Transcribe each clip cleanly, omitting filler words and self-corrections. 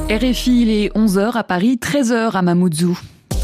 RFI, il est 11h à Paris, 13h à Mamoudzou.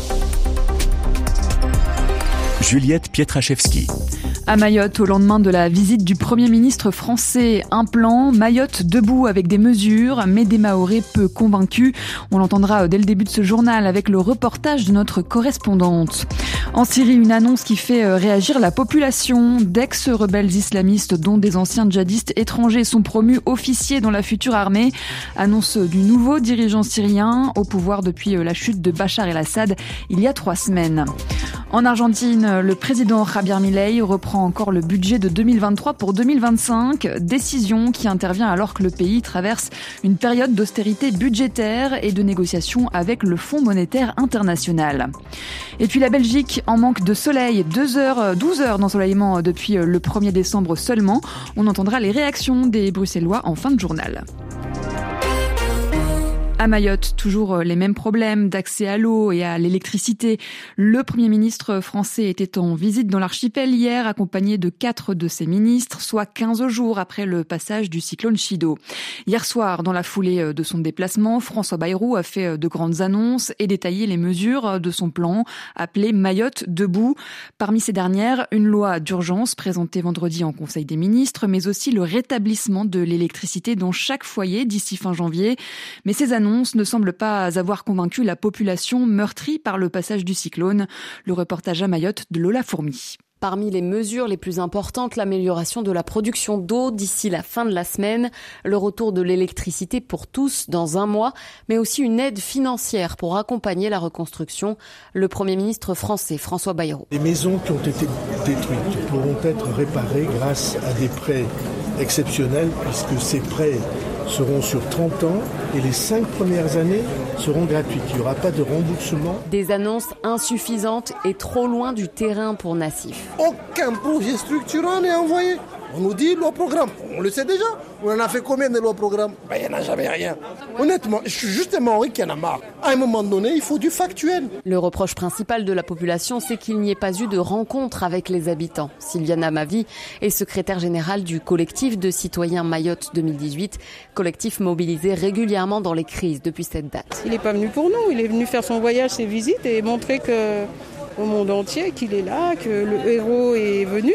Juliette Pietraszewski. À Mayotte, au lendemain de la visite du Premier ministre français, un plan, Mayotte debout avec des mesures, mais des Mahorais peu convaincus. On l'entendra dès le début de ce journal avec le reportage de notre correspondante. En Syrie, une annonce qui fait réagir la population. D'ex-rebelles islamistes, dont des anciens djihadistes étrangers, sont promus officiers dans la future armée. Annonce du nouveau dirigeant syrien, au pouvoir depuis la chute de Bachar el-Assad il y a 3 semaines. En Argentine, le président Javier Milei reprend encore le budget de 2023 pour 2025, décision qui intervient alors que le pays traverse une période d'austérité budgétaire et de négociations avec le Fonds monétaire international. Et puis la Belgique en manque de soleil, 12 heures d'ensoleillement depuis le 1er décembre seulement. On entendra les réactions des Bruxellois en fin de journal. À Mayotte, toujours les mêmes problèmes d'accès à l'eau et à l'électricité. Le Premier ministre français était en visite dans l'archipel hier, accompagné de 4 de ses ministres, soit 15 jours après le passage du cyclone Chido. Hier soir, dans la foulée de son déplacement, François Bayrou a fait de grandes annonces et détaillé les mesures de son plan appelé Mayotte debout. Parmi ces dernières, une loi d'urgence présentée vendredi en Conseil des ministres, mais aussi le rétablissement de l'électricité dans chaque foyer d'ici fin janvier. Mais ces annonces ne semble pas avoir convaincu la population meurtrie par le passage du cyclone. Le reportage à Mayotte de Lola Fourmi. Parmi les mesures les plus importantes, l'amélioration de la production d'eau d'ici la fin de la semaine, le retour de l'électricité pour tous dans 1 mois, mais aussi une aide financière pour accompagner la reconstruction. Le Premier ministre français, François Bayrou. Les maisons qui ont été détruites pourront être réparées grâce à des prêts exceptionnels, puisque ces prêts seront sur 30 ans et les 5 premières années seront gratuites. Il n'y aura pas de remboursement. Des annonces insuffisantes et trop loin du terrain pour Nassif. Aucun projet structurant n'est envoyé. On nous dit loi programme. On le sait déjà. On en a fait combien de lois programmes ? Il n'y en a jamais rien. Honnêtement, je suis juste un Maori qui en a marre. À un moment donné, il faut du factuel. Le reproche principal de la population, c'est qu'il n'y ait pas eu de rencontre avec les habitants. Sylviana Mavi est secrétaire générale du collectif de citoyens Mayotte 2018, collectif mobilisé régulièrement dans les crises depuis cette date. Il n'est pas venu pour nous, il est venu faire son voyage, ses visites et montrer au monde entier qu'il est là, que le héros est venu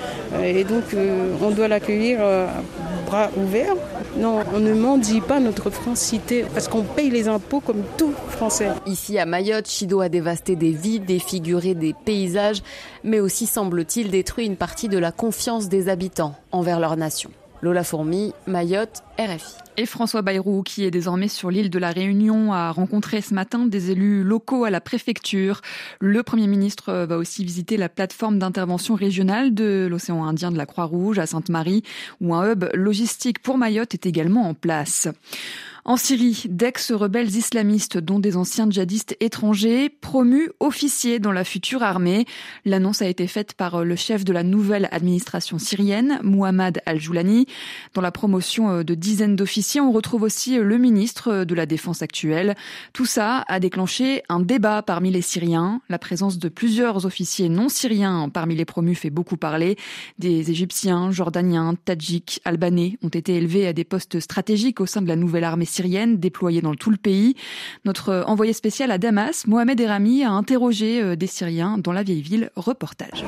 et donc on doit l'accueillir bras ouverts. Non, on ne mendie pas notre francité parce qu'on paye les impôts comme tout Français. Ici à Mayotte, Chido a dévasté des vies, défiguré des paysages, mais aussi semble-t-il détruit une partie de la confiance des habitants envers leur nation. Lola Fourmi, Mayotte, RFI. Et François Bayrou, qui est désormais sur l'île de la Réunion, a rencontré ce matin des élus locaux à la préfecture. Le Premier ministre va aussi visiter la plateforme d'intervention régionale de l'océan Indien de la Croix-Rouge à Sainte-Marie, où un hub logistique pour Mayotte est également en place. En Syrie, d'ex-rebelles islamistes, dont des anciens djihadistes étrangers, promus officiers dans la future armée. L'annonce a été faite par le chef de la nouvelle administration syrienne, Mohamed Al-Joulani. Dans la promotion de dizaines d'officiers, on retrouve aussi le ministre de la Défense actuel. Tout ça a déclenché un débat parmi les Syriens. La présence de plusieurs officiers non syriens parmi les promus fait beaucoup parler. Des Égyptiens, Jordaniens, Tadjiks, Albanais ont été élevés à des postes stratégiques au sein de la nouvelle armée syrienne déployée dans tout le pays. Notre envoyé spécial à Damas, Mohamed Erami, a interrogé des Syriens dans la vieille ville. Reportage.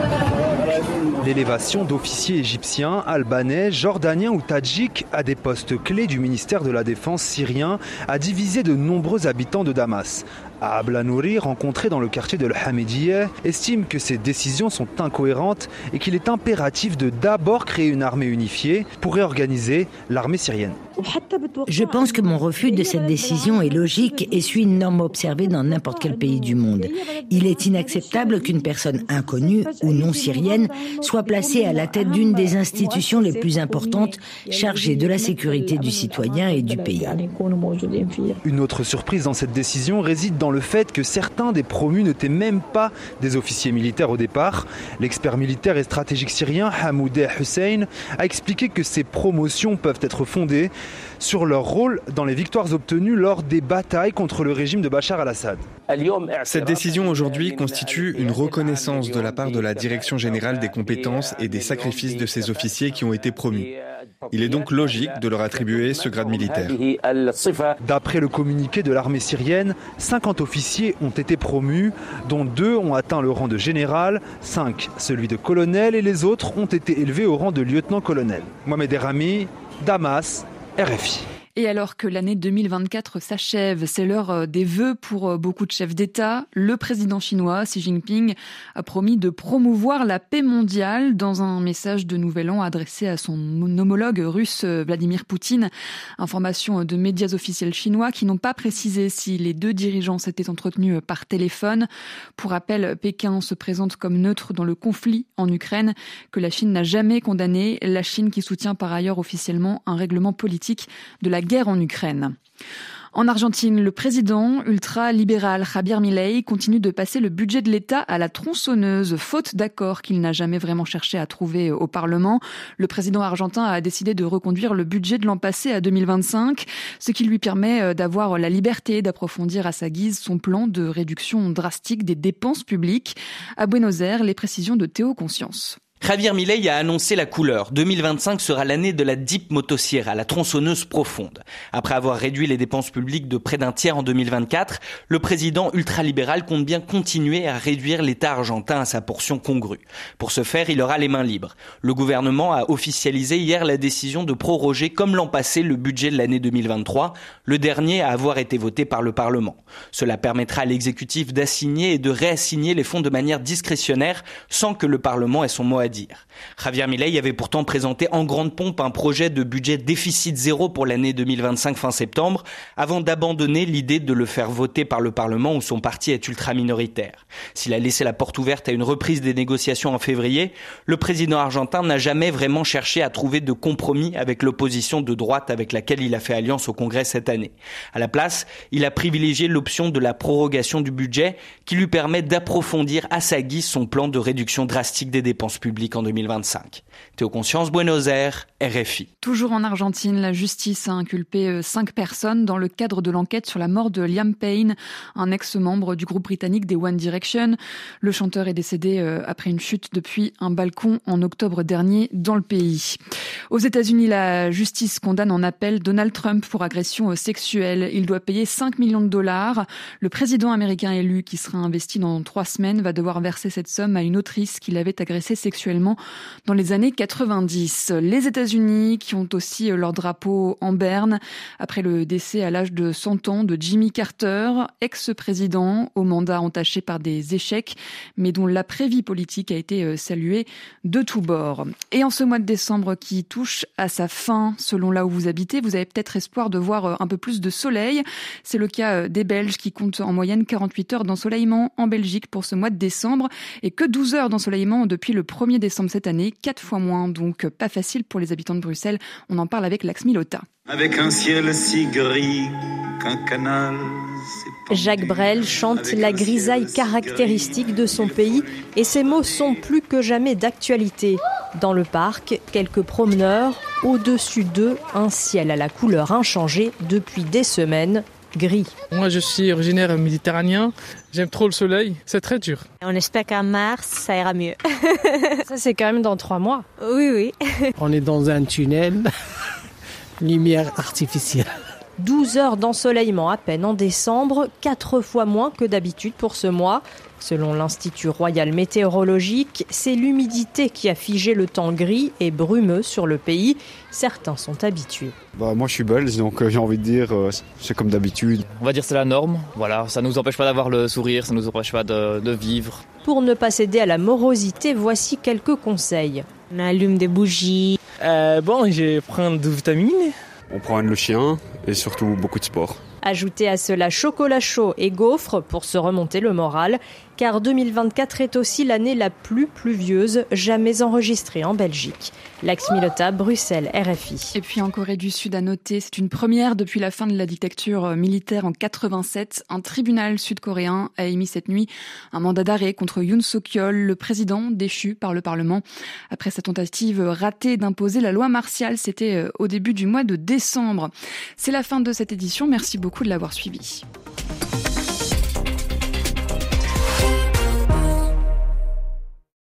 L'élévation d'officiers égyptiens, albanais, jordaniens ou tadjiks à des postes clés du ministère de la Défense syrien a divisé de nombreux habitants de Damas. Abla Nouri, rencontré dans le quartier de l'Hamidiyeh, estime que ces décisions sont incohérentes et qu'il est impératif de d'abord créer une armée unifiée pour réorganiser l'armée syrienne. Je pense que mon refus de cette décision est logique et suit une norme observée dans n'importe quel pays du monde. Il est inacceptable qu'une personne inconnue ou non syrienne soit placée à la tête d'une des institutions les plus importantes chargées de la sécurité du citoyen et du pays. Une autre surprise dans cette décision réside dans le fait que certains des promus n'étaient même pas des officiers militaires au départ. L'expert militaire et stratégique syrien Hamoudeh Hussein a expliqué que ces promotions peuvent être fondées sur leur rôle dans les victoires obtenues lors des batailles contre le régime de Bachar el-Assad. Cette décision aujourd'hui constitue une reconnaissance de la part de la Direction générale des compétences et des sacrifices de ces officiers qui ont été promus. Il est donc logique de leur attribuer ce grade militaire. D'après le communiqué de l'armée syrienne, 50 officiers ont été promus, dont 2 ont atteint le rang de général, 5 celui de colonel et les autres ont été élevés au rang de lieutenant-colonel. Mohamed Errami, Damas, RFI. Et alors que l'année 2024 s'achève, c'est l'heure des vœux pour beaucoup de chefs d'État. Le président chinois Xi Jinping a promis de promouvoir la paix mondiale dans un message de Nouvel An adressé à son homologue russe Vladimir Poutine. Information de médias officiels chinois qui n'ont pas précisé si les deux dirigeants s'étaient entretenus par téléphone. Pour rappel, Pékin se présente comme neutre dans le conflit en Ukraine que la Chine n'a jamais condamné. La Chine qui soutient par ailleurs officiellement un règlement politique de la guerre en Ukraine. En Argentine, le président ultra-libéral Javier Milei continue de passer le budget de l'État à la tronçonneuse, faute d'accord qu'il n'a jamais vraiment cherché à trouver au Parlement. Le président argentin a décidé de reconduire le budget de l'an passé à 2025, ce qui lui permet d'avoir la liberté d'approfondir à sa guise son plan de réduction drastique des dépenses publiques. À Buenos Aires, les précisions de Théo Conscience. Javier Milei a annoncé la couleur. 2025 sera l'année de la Deep Motosierra, la tronçonneuse profonde. Après avoir réduit les dépenses publiques de près d'un tiers en 2024, le président ultralibéral compte bien continuer à réduire l'État argentin à sa portion congrue. Pour ce faire, il aura les mains libres. Le gouvernement a officialisé hier la décision de proroger, comme l'an passé, le budget de l'année 2023, le dernier à avoir été voté par le Parlement. Cela permettra à l'exécutif d'assigner et de réassigner les fonds de manière discrétionnaire sans que le Parlement ait son mot à dire. Javier Milei avait pourtant présenté en grande pompe un projet de budget déficit zéro pour l'année 2025 fin septembre, avant d'abandonner l'idée de le faire voter par le Parlement où son parti est ultra-minoritaire. S'il a laissé la porte ouverte à une reprise des négociations en février, le président argentin n'a jamais vraiment cherché à trouver de compromis avec l'opposition de droite avec laquelle il a fait alliance au Congrès cette année. À la place, il a privilégié l'option de la prorogation du budget qui lui permet d'approfondir à sa guise son plan de réduction drastique des dépenses publiques en 2025. Théo Conscience, Buenos Aires, RFI. Toujours en Argentine, la justice a inculpé 5 personnes dans le cadre de l'enquête sur la mort de Liam Payne, un ex-membre du groupe britannique des One Direction. Le chanteur est décédé après une chute depuis un balcon en octobre dernier dans le pays. Aux États-Unis, la justice condamne en appel Donald Trump pour agression sexuelle. Il doit payer 5 millions de dollars. Le président américain élu, qui sera investi dans 3 semaines, va devoir verser cette somme à une autrice qui l'avait agressé sexuellement dans les années 90. Les États-Unis qui ont aussi leur drapeau en berne après le décès à l'âge de 100 ans de Jimmy Carter, ex-président au mandat entaché par des échecs, mais dont l'après-vie politique a été saluée de tous bords. Et en ce mois de décembre qui touche à sa fin, selon là où vous habitez, vous avez peut-être espoir de voir un peu plus de soleil. C'est le cas des Belges qui comptent en moyenne 48 heures d'ensoleillement en Belgique pour ce mois de décembre et que 12 heures d'ensoleillement depuis le 1er décembre cette année, 4 fois moins, donc pas facile pour les habitants de Bruxelles. On en parle avec Laxmi Lotta. Avec un ciel si gris qu'un canal. Jacques Brel chante la grisaille caractéristique de son pays et ses mots sont plus que jamais d'actualité. Dans le parc, quelques promeneurs, au-dessus d'eux, un ciel à la couleur inchangée depuis des semaines, gris. Moi je suis originaire méditerranéen, j'aime trop le soleil, c'est très dur. On espère qu'en mars ça ira mieux. Ça c'est quand même dans 3 mois. Oui. On est dans un tunnel, lumière artificielle. 12 heures d'ensoleillement à peine en décembre, 4 fois moins que d'habitude pour ce mois. Selon l'Institut Royal Météorologique, c'est l'humidité qui a figé le temps gris et brumeux sur le pays. Certains sont habitués. Moi je suis belge, donc j'ai envie de dire c'est comme d'habitude. On va dire c'est la norme, voilà, ça ne nous empêche pas d'avoir le sourire, ça ne nous empêche pas de vivre. Pour ne pas céder à la morosité, voici quelques conseils. On allume des bougies. Je prends des vitamines. On promène le chien et surtout beaucoup de sport. Ajoutez à cela chocolat chaud et gaufres pour se remonter le moral, car 2024 est aussi l'année la plus pluvieuse jamais enregistrée en Belgique. Laxmi Lotta, Bruxelles, RFI. Et puis en Corée du Sud à noter, c'est une première depuis la fin de la dictature militaire en 87. Un tribunal sud-coréen a émis cette nuit un mandat d'arrêt contre Yoon Suk-yeol, le président déchu par le Parlement. Après sa tentative ratée d'imposer la loi martiale, c'était au début du mois de décembre. C'est la fin de cette édition, merci beaucoup de l'avoir suivi.